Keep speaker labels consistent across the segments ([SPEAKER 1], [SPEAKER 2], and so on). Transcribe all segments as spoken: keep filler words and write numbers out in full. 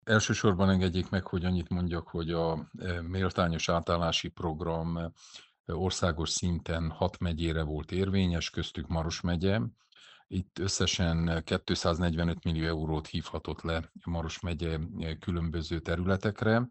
[SPEAKER 1] Elsősorban engedjék meg, hogy annyit mondjak, hogy a e, méltányos átállási program e, országos szinten hat megyére volt érvényes, köztük Maros megye. Itt összesen kétszáznegyvenöt millió eurót hívhatott le Maros megye e, különböző területekre,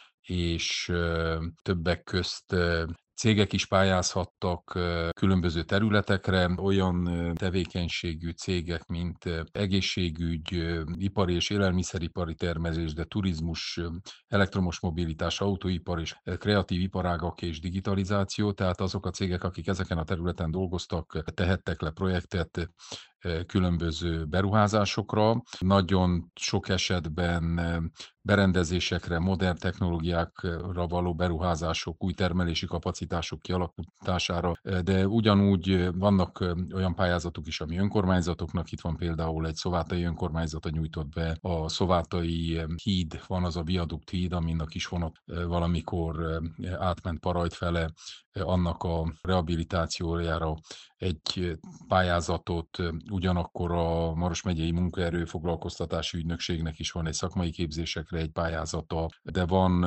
[SPEAKER 1] és e, többek közt e, cégek is pályázhattak ö, különböző területekre, olyan ö, tevékenységű cégek, mint ö, egészségügy, ö, ipari és élelmiszeripari termelés, de turizmus, ö, elektromos mobilitás, autóipar és ö, kreatív iparágak és digitalizáció. Tehát azok a cégek, akik ezeken a területen dolgoztak, tehettek le projektet ö, különböző beruházásokra. Nagyon sok esetben ö, berendezésekre, modern technológiákra való beruházások, új termelési kapacitások kialakítására, de ugyanúgy vannak olyan pályázatok is, ami önkormányzatoknak, itt van például egy szovátai önkormányzata nyújtott be, a szovátai híd, van az a viadukt híd, amin a kisvonat valamikor átment Parajt fele, annak a rehabilitációjára egy pályázatot, ugyanakkor a Maros megyei munkaerő foglalkoztatási ügynökségnek is van egy szakmai képzésekre egy pályázata, de van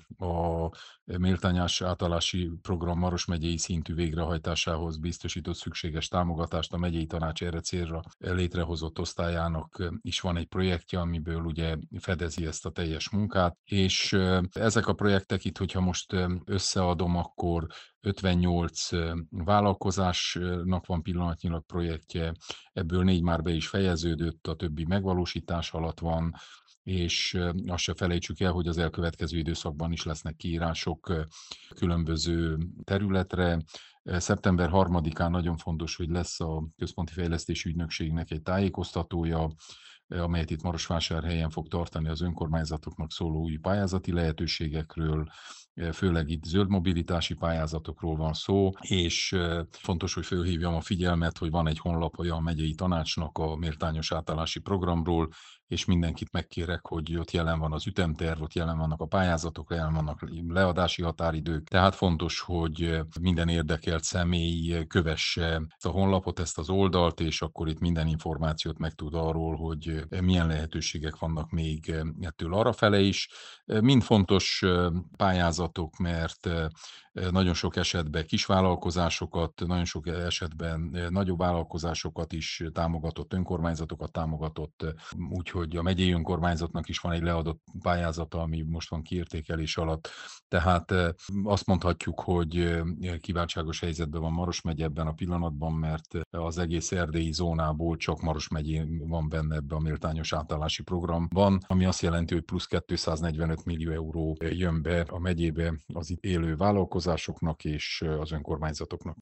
[SPEAKER 1] a méltányos átállási program Maros megyei szintű végrehajtásához biztosított szükséges támogatást a megyei tanács erre célra létrehozott osztályának is van egy projektje, amiből ugye fedezi ezt a teljes munkát, és ezek a projektek itt, hogyha most összeadom, akkor ötvennyolc vállalkozásnak van pillanatnyilag projektje, ebből négy már be is fejeződött, a többi megvalósítás alatt van, és azt se felejtsük el, hogy az elkövetkező időszakban is lesznek kiírások különböző területre. Szeptember harmadikán nagyon fontos, hogy lesz a Központi Fejlesztési Ügynökségnek egy tájékoztatója, amelyet itt Marosvásárhelyen fog tartani az önkormányzatoknak szóló új pályázati lehetőségekről, főleg itt zöld mobilitási pályázatokról van szó, és fontos, hogy fölhívjam a figyelmet, hogy van egy honlapja a megyei tanácsnak a méltányos átállási programról, és mindenkit megkérek, hogy ott jelen van az ütemterv, ott jelen vannak a pályázatok, jelen vannak leadási határidők, tehát fontos, hogy minden érdekelt személy kövesse ezt a honlapot, ezt az oldalt, és akkor itt minden információt megtud arról, hogy milyen lehetőségek vannak még ettől arrafele is. Mind fontos pályázatok, mert nagyon sok esetben kisvállalkozásokat, nagyon sok esetben nagyobb vállalkozásokat is támogatott, önkormányzatokat támogatott, úgyhogy a megyei önkormányzatnak is van egy leadott pályázata, ami most van kiértékelés alatt. Tehát azt mondhatjuk, hogy kiváltságos helyzetben van Maros megye ebben a pillanatban, mert az egész erdélyi zónából csak Maros megyén van benne ebbe a méltányos átállási programban, ami azt jelenti, hogy plusz kétszáznegyvenöt millió euró jön be a megyébe az itt élő vállalkozásoknak és az önkormányzatoknak.